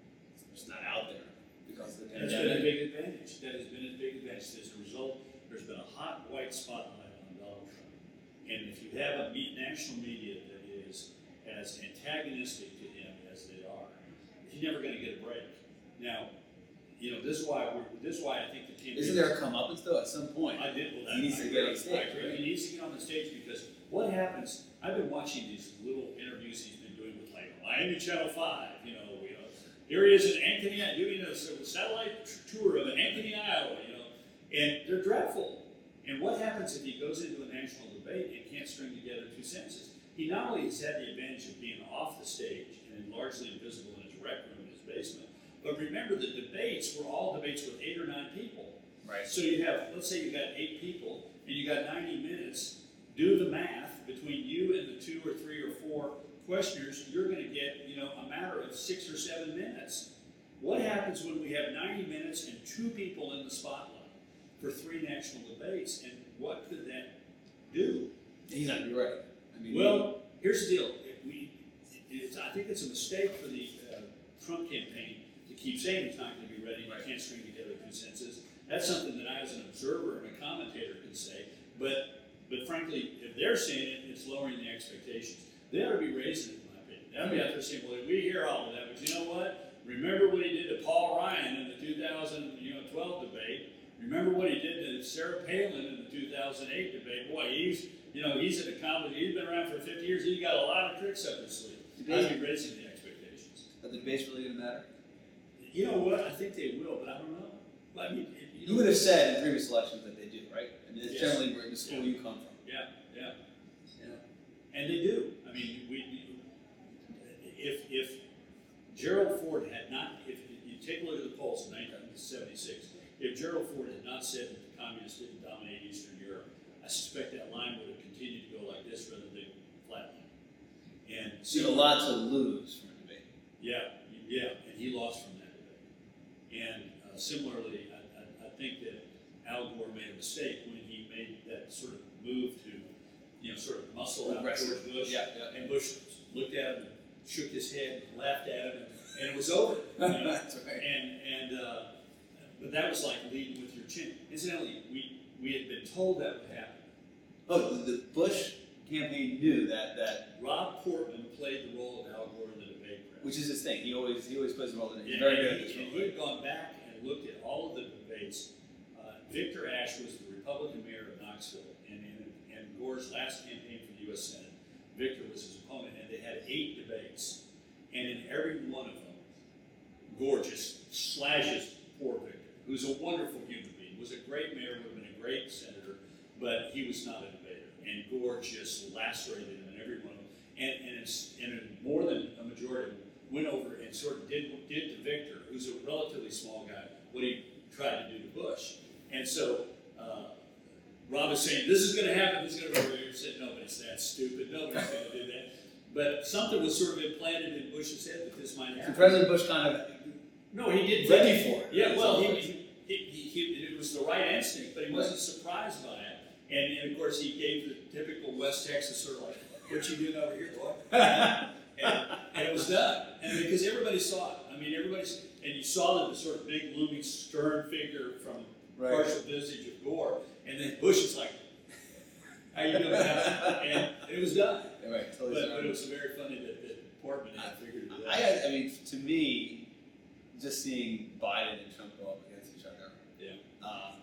Speaker 5: is not out there because of the
Speaker 6: That's been a
Speaker 5: pandemic.
Speaker 6: big advantage. That has been a big advantage. As a result, there's been a hot white spotlight on Donald Trump. And if you have a me- national media that is as antagonistic to him as they are, he's never going to get a break. Now, you know, this is why we're, this is why I think the campaign.
Speaker 5: Isn't there a comeuppance though at some point?
Speaker 6: I did. Well, that,
Speaker 5: He needs
Speaker 6: I
Speaker 5: to
Speaker 6: agree.
Speaker 5: get on stage,
Speaker 6: I agree.
Speaker 5: right?
Speaker 6: He needs to get on the stage because what happens? I've been watching these little interviews he's been doing with like Miami Channel Five. You know, you know, here he is in Ankeny, doing a satellite tour of Ankeny, Iowa. You know, and they're dreadful. And what happens if he goes into a national debate and can't string together two sentences? He not only has had the advantage of being off the stage and largely invisible in his rec room in his basement, but remember the debates were all debates with eight or nine people.
Speaker 5: Right.
Speaker 6: So you have, let's say you got eight people and you got ninety minutes. Do the math between you and the two or three or four questioners. You're going to get, you know, a matter of six or seven minutes. What happens when we have ninety minutes and two people in the spotlight for three national debates? And what could that do?
Speaker 5: He's not gonna be ready. I mean,
Speaker 6: Well, here's the deal. It, we, it's, I think it's a mistake for the uh, Trump campaign to keep saying he's not going to be ready,
Speaker 5: Right.
Speaker 6: he can't string together consensus. That's something that I, as an observer and a commentator, can say. But, but frankly, if they're saying it, it's lowering the expectations. They ought to be raising it, in my opinion. They ought to be out there saying, well, we hear all of that, but you know what? Remember what he did to Paul Ryan in the two thousand twelve debate. Remember what he did to Sarah Palin in the two thousand eight debate. Boy, he's, you know, he's an accomplished, he's been around for fifty years. He's got a lot of tricks up his sleeve. I'd be raising the expectations.
Speaker 5: Are the debates really going to matter?
Speaker 6: You know what? I think they will, but I don't know. I mean, it, you,
Speaker 5: You
Speaker 6: know,
Speaker 5: would have said in previous elections that they do, right? I mean, it's
Speaker 6: Yes.
Speaker 5: generally where the school
Speaker 6: Yeah.
Speaker 5: you come from.
Speaker 6: Yeah, yeah, yeah. And they do. I mean, we, we if if Gerald Ford had not, if you take a look at the polls in nineteen seventy-six, if Gerald Ford had not said that the communists didn't dominate Eastern Europe, I suspect that line would have continued to go like this rather than flatline. And
Speaker 5: So you have a lot to lose from a debate.
Speaker 6: Yeah, yeah, and he lost from that debate. And uh, similarly, I, I, I think that Al Gore made a mistake when he made that sort of move to, you know, sort of muscle out
Speaker 5: Aggressive.
Speaker 6: George Bush.
Speaker 5: Yeah, yeah.
Speaker 6: And Bush looked at him, and shook his head, and laughed at him, and, and it was over. You know?
Speaker 5: That's right.
Speaker 6: And and uh, but that was like leading with your chin. Incidentally, we we had been told that would happen.
Speaker 5: Oh, the, the Bush campaign knew that that,
Speaker 6: Rob Portman played the role of Al Gore in the debate press.
Speaker 5: which is his thing. He always he always plays a role in it. He's
Speaker 6: And,
Speaker 5: very
Speaker 6: and
Speaker 5: good at
Speaker 6: he,
Speaker 5: this
Speaker 6: and
Speaker 5: role.
Speaker 6: he had gone back and looked at all of the debates. Uh, Victor Ashe was the Republican mayor of Knoxville, and in, in Gore's last campaign for the U S Senate, Victor was his opponent, and they had eight debates. And in every one of them, Gore just slashes poor Victor, who's a wonderful human being, was a great mayor, would have been a great senator, but he was not a debater. And Gore just lacerated him in every one of them. And, and, it's, and in more than a majority of them went over and sort of did, did to Victor, who's a relatively small guy, what he tried to do to Bush. And so uh, Rob is saying, this is going to happen, this is going to happen. He said, nobody's that stupid, nobody's going to do that. But something was sort of implanted in Bush's head that this might
Speaker 5: So
Speaker 6: happen.
Speaker 5: President Bush kind of
Speaker 6: No, he did
Speaker 5: ready for it.
Speaker 6: Yeah, well, he, he, he, he, it was the right instinct, but he wasn't surprised by it. And, and of course, he gave the typical West Texas sort of like, "What you doing over here, boy?" and, and it was done. And because everybody saw it. I mean, everybody's, and you saw the sort of big, looming, stern figure from
Speaker 5: Right.
Speaker 6: partial visage of Gore, and then Bush is like, "How you doing?" And it was done.
Speaker 5: right, totally
Speaker 6: But,
Speaker 5: sorry.
Speaker 6: but it was very funny that, that Portman had figured it out.
Speaker 5: I, I mean, to me, just seeing Biden and Trump go up against each other,
Speaker 6: Yeah.
Speaker 5: um,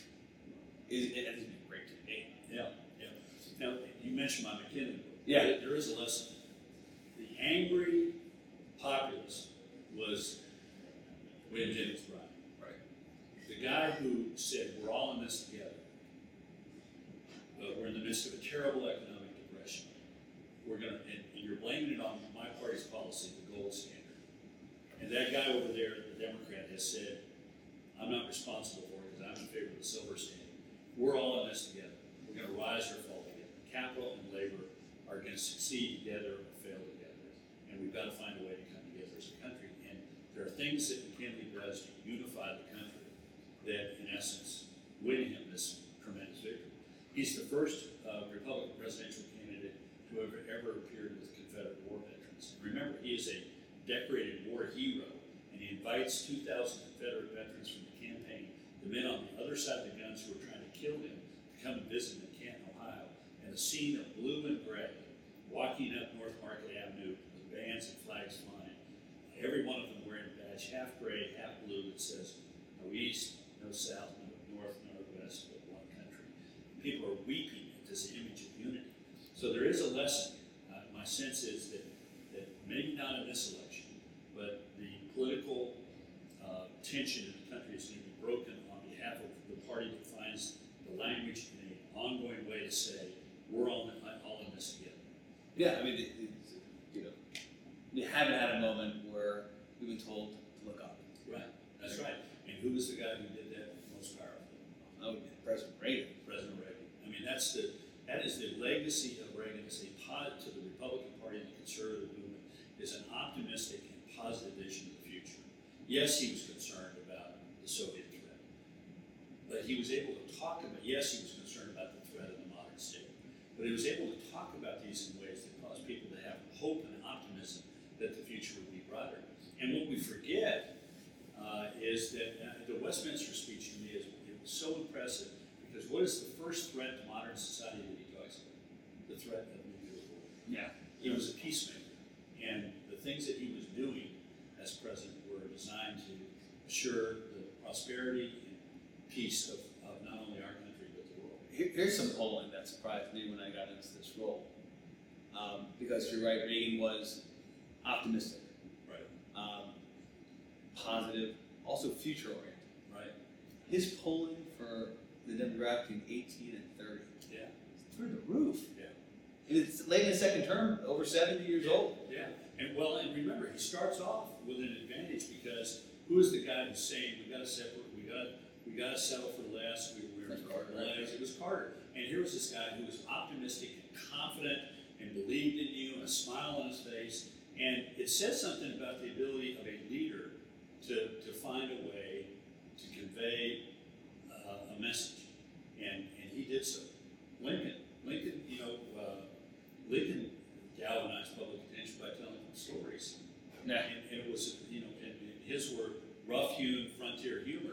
Speaker 5: is it has been great to me.
Speaker 6: Yeah, yeah. Now, you mentioned my McKinley book.
Speaker 5: Yeah.
Speaker 6: There, there is a lesson. The angry populace was William Jennings Bryan.
Speaker 5: Right.
Speaker 6: The guy who said, "We're all in this together. Uh, we're in the midst of a terrible economic depression. We're going to, and, and you're blaming it on my party's policy, the gold standard." And that guy over there, the Democrat, has said, "I'm not responsible for it because I'm in favor of the silver standard. We're all in this together. We're going to rise or fall together. Capital and labor are going to succeed together or fail together. And we've got to find a way to come together as a country." And there are things that McKinley does to unify the country that, in essence, win him this tremendous victory. He's the first uh, Republican presidential candidate to ever, ever appeared with Confederate war veterans. Remember, he is a decorated war hero, and he invites two thousand Confederate veterans from the campaign, the men on the other side of the guns who were trying to kill him, to come and visit him in Canton, Ohio. And a scene of blue and gray, walking up North Market Avenue with bands and flags flying. Every one of them wearing a badge, half gray, half blue, that says, "No east, no south, no north, no west, but one country." People are weeping at this image of unity. So there is a lesson. Uh, my sense is that, that maybe not in this election, but the political uh, tension in the country is going to be broken on behalf of the party that finds the language in an ongoing way to say, "We're all in, all in this together."
Speaker 5: Yeah, I mean, it, it's, you know, we haven't had a moment where we've been told to look up.
Speaker 6: Right, that's right. And who was the guy who did that most powerfully?
Speaker 5: That would be President Reagan.
Speaker 6: President Reagan. I mean, that's the that is the legacy of Reagan. It's a pod to the Republican Party and the conservative movement is an optimistic and positive vision of the future. Yes, he was concerned about the Soviet threat, but he was able to talk about. Yes, he was concerned about the threat of the modern state, but he was able to talk about these in ways that caused people to have hope and optimism that the future would be brighter. And what we forget uh, is that uh, the Westminster speech to me is it was so impressive because what is the first threat to modern society that he talks about? The threat of nuclear war.
Speaker 5: Yeah.
Speaker 6: He was a peacemaker, and the things that he was doing as president were designed to assure the prosperity and peace of, of not only our country but the world.
Speaker 5: Here, here's some polling that surprised me when I got into this role. Um, because you're right, Reagan was optimistic,
Speaker 6: Right.
Speaker 5: um, positive, also future-oriented.
Speaker 6: Right.
Speaker 5: His polling for the demographic between eighteen and thirty,
Speaker 6: Yeah.
Speaker 5: it's through the roof.
Speaker 6: Yeah.
Speaker 5: And it's late in the second term, over seventy years old.
Speaker 6: Yeah, and well, and remember, he starts off with an advantage because who is the guy who's saying we got to separate, we got we got to settle for less, we, we're
Speaker 5: That's Carter, right?
Speaker 6: less. It was Carter, and here was this guy who was optimistic and confident and believed in you, and a smile on his face, and it says something about the ability of a leader to to find a way to convey uh, a message, and and he did so. Lincoln, Lincoln, you know. Uh, Lincoln galvanized public attention by telling stories.
Speaker 5: Yeah.
Speaker 6: And, and it was, you know, and, and his were rough-hewn frontier humor.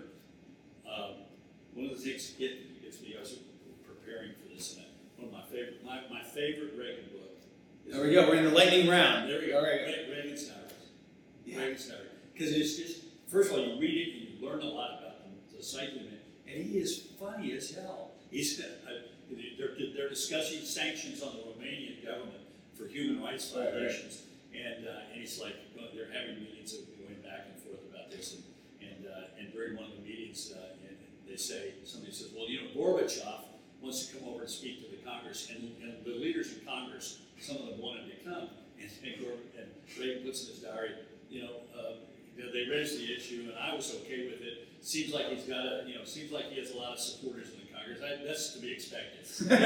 Speaker 6: Um, one of the things that get, gets me, I was preparing for this, and I, one of my favorite, my, my favorite Reagan book. Is
Speaker 5: There we go, we're in the lightning round.
Speaker 6: There we go.
Speaker 5: All right.
Speaker 6: Re- Reagan's Diaries.
Speaker 5: Yeah.
Speaker 6: Reagan's Diaries. Because it's just, first of all, you read it and you learn a lot about them, the psyche of it, and he is funny as hell. He's, uh, they're, they're discussing sanctions on the Romanian government for human rights
Speaker 5: Right, right.
Speaker 6: violations, and uh, and he's like, well, they're having meetings of going back and forth about this, and and, uh, and during one of the meetings, uh, and they say, somebody says, well, you know, Gorbachev wants to come over and speak to the Congress, and, and the leaders in Congress, some of them wanted to come, and, and, Gorb- and Reagan puts in his diary, you know, uh, they raised the issue, and I was okay with it. Seems like he's got a, you know, seems like he has a lot of supporters in the Congress. because that's to be expected.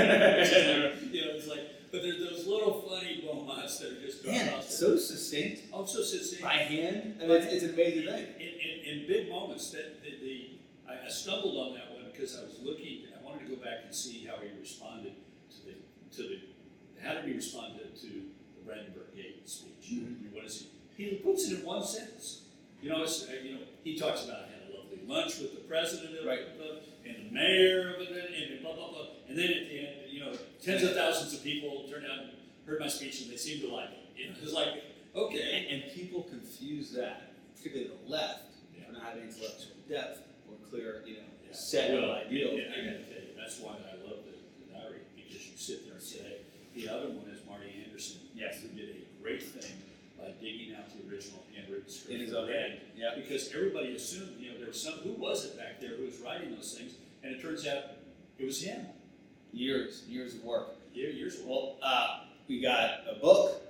Speaker 6: You know, it's like, but there's those little funny moments that are just
Speaker 5: Man, it's so succinct.
Speaker 6: Oh, so succinct.
Speaker 5: By hand. I mean, it's, it's an amazing thing.
Speaker 6: In, in, in big moments, that the, the I, I stumbled on that one because I was looking. I wanted to go back and see how he responded to the to the how did he respond to, to the Brandenburg Gate speech. Mm-hmm. I mean, what is he? He puts it in one sentence. You know, it's, uh, you know, he talks about I had a lovely lunch with the president of
Speaker 5: right.
Speaker 6: the, and the mayor of it, and blah blah blah. And then at the end, you know, tens of thousands of people turned out and heard my speech, and they seemed to like it. You know, it's like, okay.
Speaker 5: And, and people confuse that, particularly the left,
Speaker 6: Yeah.
Speaker 5: for not having intellectual depth or clear, you know,
Speaker 6: Yeah.
Speaker 5: set
Speaker 6: well,
Speaker 5: of ideals.
Speaker 6: Yeah, I gotta tell you, that's why I love the, the diary, because you sit there and say, the other one is Marty Anderson.
Speaker 5: Yes.
Speaker 6: Who did a great thing by digging out the original handwritten script.
Speaker 5: In his own hand. Yeah.
Speaker 6: Because everybody assumed, you know, there was some, who was it back there who was writing those things? And it turns out it was him.
Speaker 5: Years, years of work.
Speaker 6: Yeah, years ago.
Speaker 5: Well, uh, we got a book.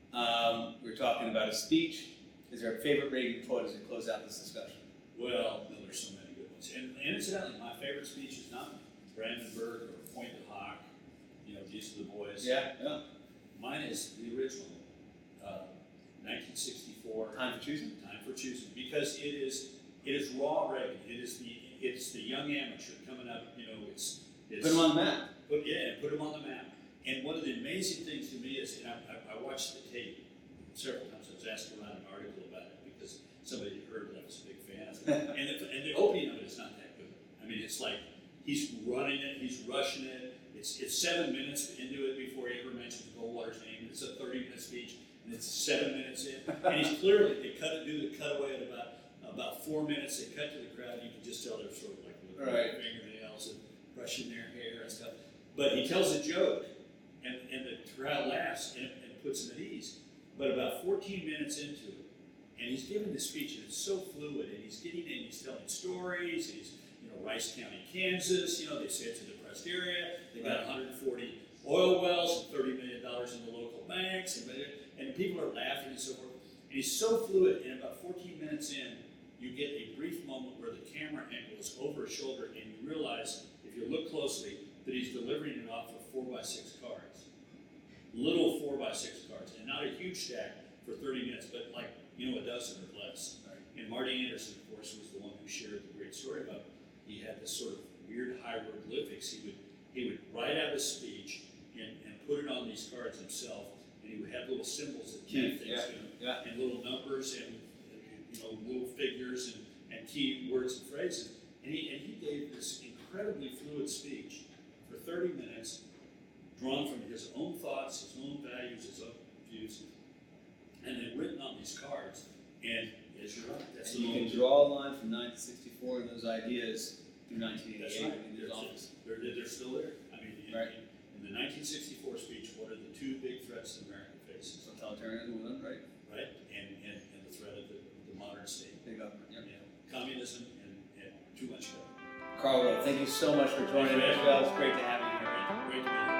Speaker 5: Um, we were talking about a speech. Is there a favorite Reagan quote as we close out this discussion?
Speaker 6: Well, no, there's so many good ones. And, and incidentally, my favorite speech is not Brandenburg or Point de Hoc, you know, these are the boys.
Speaker 5: Yeah, yeah.
Speaker 6: Mine is the original, uh, nineteen sixty-four.
Speaker 5: Time for choosing.
Speaker 6: Time for choosing, because it is it is raw Reagan. It is the it's the young amateur coming up. You know, it's, it's
Speaker 5: Put them on the map.
Speaker 6: Put, yeah, put him on the map. And one of the amazing things to me is, and I, I, I watched the tape several times. I was asked to write an article about it because somebody had heard that I was a big fan of it. and, the, and the opening of it is not that good. I mean, it's like he's running it, he's rushing it. It's it's seven minutes into it before he ever mentions Goldwater's name. It's a thirty-minute speech, and it's seven minutes in. And he's clearly, they cut it, do the cutaway at about about four minutes. They cut to the crowd. You can just tell they're sort of like looking
Speaker 5: right.
Speaker 6: at their fingernails and brushing their hair and stuff. But he tells a joke, and, and the crowd laughs and, and puts him at ease. But about fourteen minutes into it, and he's giving the speech, and it's so fluid, and he's getting in, he's telling stories, he's, you know, Rice County, Kansas, you know, they say it's a depressed area, they got one hundred forty oil wells and thirty million dollars in the local banks, and, and people are laughing and so forth. And he's so fluid, and about fourteen minutes in, you get a brief moment where the camera angle is over his shoulder, and you realize, if you look closely, that he's delivering it off of four by six cards. Little four by six cards, and not a huge stack for thirty minutes, but like, you know, a dozen or less. Right. And Marty Anderson, of course, was the one who shared the great story about he had this sort of weird hieroglyphics. He would he would write out a speech and, and put it on these cards himself, and he would have little symbols that meant things
Speaker 5: yeah.
Speaker 6: to him,
Speaker 5: yeah.
Speaker 6: and little numbers and, you know, little figures and, and key words and phrases. And he and he gave this incredibly fluid speech for thirty minutes, drawn from his own thoughts, his own values, his own views, and then written on these cards. And as you're right, that's
Speaker 5: and
Speaker 6: the
Speaker 5: you
Speaker 6: moment.
Speaker 5: can draw a line from nineteen sixty-four and those ideas through nineteen
Speaker 6: That's
Speaker 5: eighty-eight
Speaker 6: right.
Speaker 5: in his office.
Speaker 6: They're, they're, they're still there. I mean, in,
Speaker 5: Right.
Speaker 6: in, in the nineteen sixty-four speech, what are the two big threats that America faces?
Speaker 5: Totalitarianism, one, right?
Speaker 6: Right? And, and, and the threat of the, the modern state.
Speaker 5: Big government. Yep.
Speaker 6: Yeah. Communism and, and too much government.
Speaker 5: Carl, thank you so much for joining us. It was great to have you here.
Speaker 6: Great to be here.